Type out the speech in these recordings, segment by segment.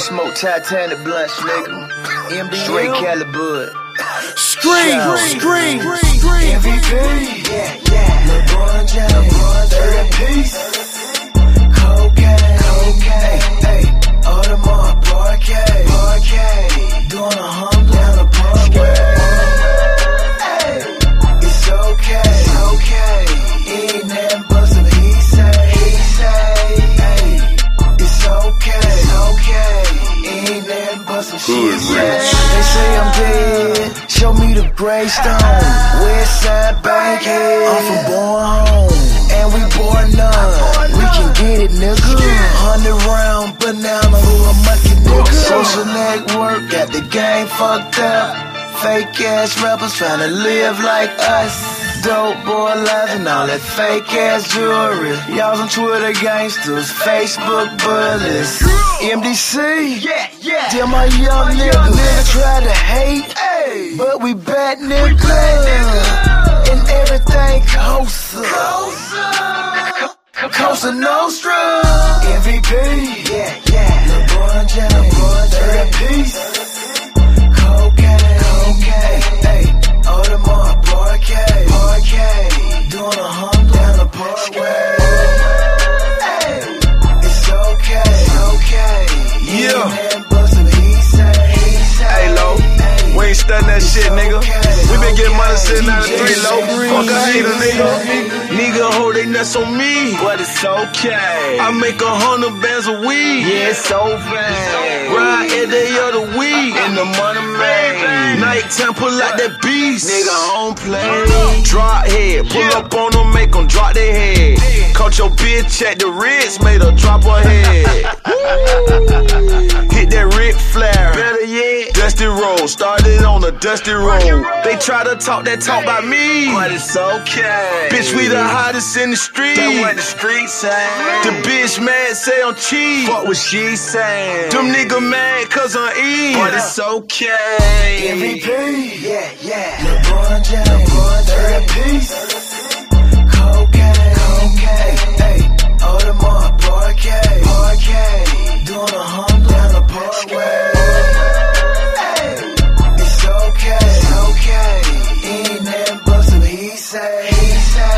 smoke Titanic blunts, nigga. Straight Calibud. Scream. MVP. LeBron James. 30 piece. Cocaine. Hey. Audemars Parquet. Doing 100 down the parkway. Hey. It's okay. Ain't nothing but some he say. Hey. It's okay. Ain't nothing but some she say. They say I'm dead. Show me the gravestone. Westside Bankhead. I'm from born home, and we born none. We can get it, nigga. 100 round banana who a monkey nigga. Social network got the game fucked up. Fake ass rappers trying to live like us. Dope boy lives and all that fake ass jewelry. Y'all some Twitter gangsters, Facebook bullies. MDC, damn my young nigga try to hate, but we bad nigga. And everything Cosa Nostra. MVP, LeBron James, 30 piece. Cocaine, hey, Audemars Parquet, doing 100 down the parkway. Hey, it's okay. Yeah. Hey, low, we ain't studying that shit, nigga. We been getting money sitting out of 3 low. Fuck a hater, nigga. Nigga, hold they nuts on me. But it's okay. I make 100 bands a week. Yeah, it's over. Ride every day of the week. In the money man. Nighttime, pull out that beast. Nigga, I don't play. Drop head, pull up on them, make them drop their head. Caught your bitch at the Ritz, made her drop her head. Hit that Ric Flair. Better yet, Dusty road, started on a dusty road. They try to talk that talk about me, but it's okay. bitch, we the hottest in the street. That's what the streets say. The bitch mad, say I'm cheap. Fuck what she saying. Them nigga mad cause I'm E. But it's okay. MVP, LeBron James, 30 piece. Cocaine, hey, Audemars Parquet, doing 100 down the parkway. Hey, it's okay. Ain't nothing but some he say. Hey,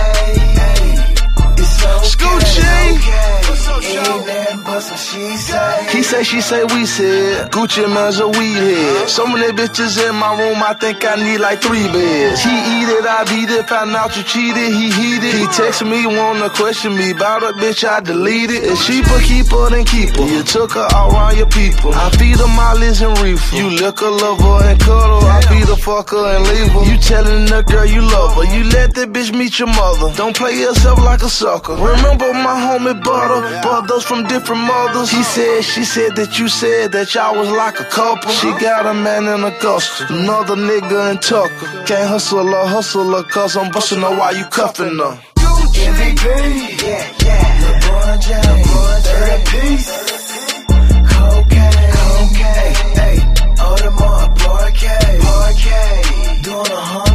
it's okay. Ain't nothing but some she say. He say, she say, we said Gucci man's a weed head. So many bitches in my room, I think I need like 3 beds. He eat it, I beat it, found out you cheated, he heated. He text me, wanna question me about a bitch, I deleted. If she a keeper, then keep her. You took her all around your people. I feed her mileage and reefer. You lick a lover and cuddle, I feed her, fuck her and leave her. You telling the girl you love her, you let that bitch meet your mother. Don't play yourself like a sucker. Remember my homie Butter, brothers from different mothers. He said, she said that you said that y'all was like a couple. She got a man in Augusta, another nigga in Tucker. Can't hustle her cause I'm busting her while you cuffing her. MVP, LeBron James, 30 piece. Cocaine, hey, Audemars Parquet, doing 100